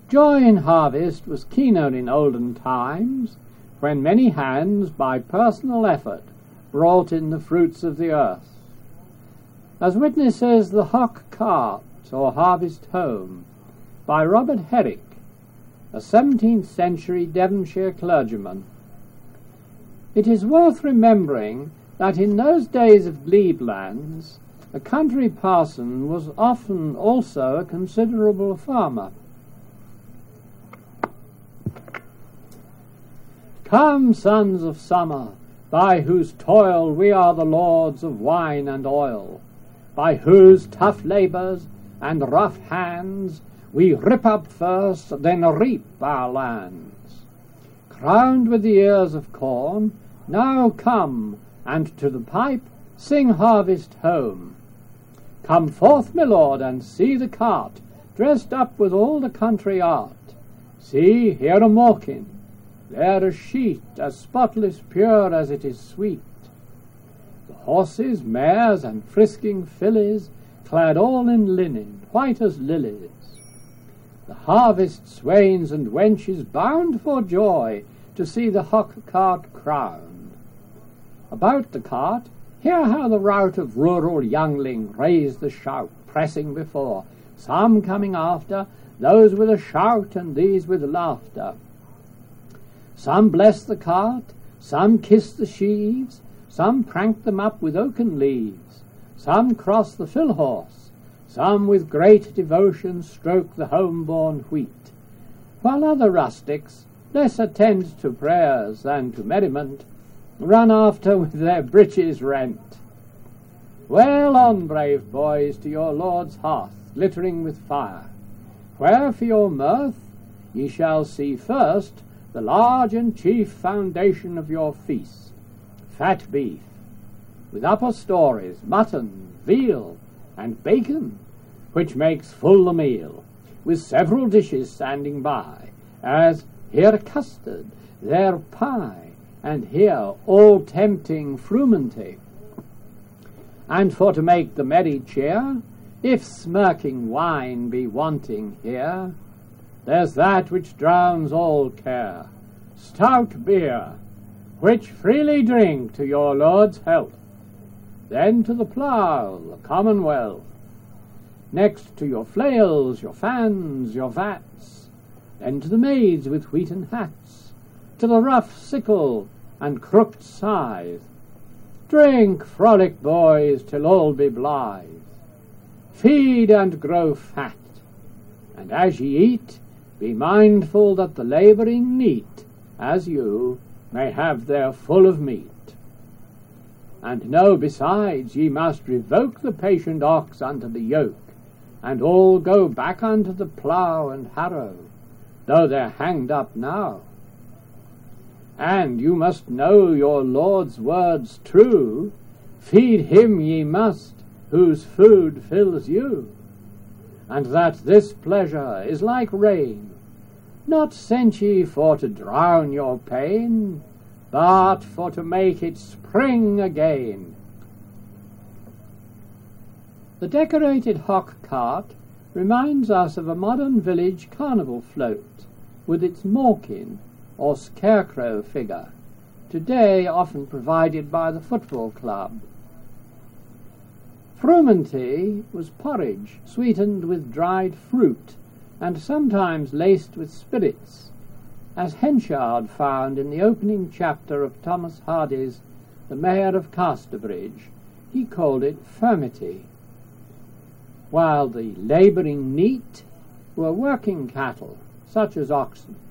Joy in harvest was keener in olden times, when many hands by personal effort brought in the fruits of the earth. As witnesses the Hock Cart, or Harvest Home, by Robert Herrick, a 17th century Devonshire clergyman. It is worth remembering that in those days of glebe-lands, a country parson was often also a considerable farmer. Come, sons of summer, by whose toil we are the lords of wine and oil, by whose tough labours and rough hands we rip up first, then reap our lands. Crowned with the ears of corn, now come, and to the pipe sing Harvest Home. Come forth, my lord, and see the cart, dressed up with all the country art. See, here a mawkin, there a sheet, as spotless pure as it is sweet. The horses, mares, and frisking fillies, clad all in linen, white as lilies. The harvest swains and wenches bound for joy to see the Hock Cart crowned. About the cart, hear how the rout of rural youngling raise the shout, pressing before, some coming after, those with a shout and these with laughter. Some bless the cart, some kiss the sheaves, some prank them up with oaken leaves, some cross the fill horse, some with great devotion stroke the home-born wheat, while other rustics, less attend to prayers than to merriment, run after with their breeches rent. Well on, brave boys, to your lord's hearth, glittering with fire, where for your mirth ye shall see first the large and chief foundation of your feast, fat beef, with upper stories, mutton, veal, and bacon, which makes full the meal, with several dishes standing by, as here custard, there pie, and here all tempting frumenty. And for to make the merry cheer, if smirking wine be wanting here, there's that which drowns all care, stout beer, which freely drink to your lord's health. Then to the plough, the commonwealth, next to your flails, your fans, your vats, then to the maids with wheaten hats, to the rough sickle and crooked scythe. Drink, frolic boys, till all be blithe. Feed and grow fat, and as ye eat, be mindful that the labouring neat, as you, may have their full of meat. And know besides ye must revoke the patient ox unto the yoke, and all go back unto the plough and harrow, though they're hanged up now. And you must know your Lord's words true, feed him ye must, whose food fills you, and that this pleasure is like rain, not sent ye for to drown your pain, but for to make it spring again. The decorated Hock Cart reminds us of a modern village carnival float, with its mawkin, or scarecrow figure, today often provided by the football club. Frumenty was porridge sweetened with dried fruit, and sometimes laced with spirits, as Henchard found in the opening chapter of Thomas Hardy's The Mayor of Casterbridge. He called it furmity. While the labouring neat were working cattle, such as oxen.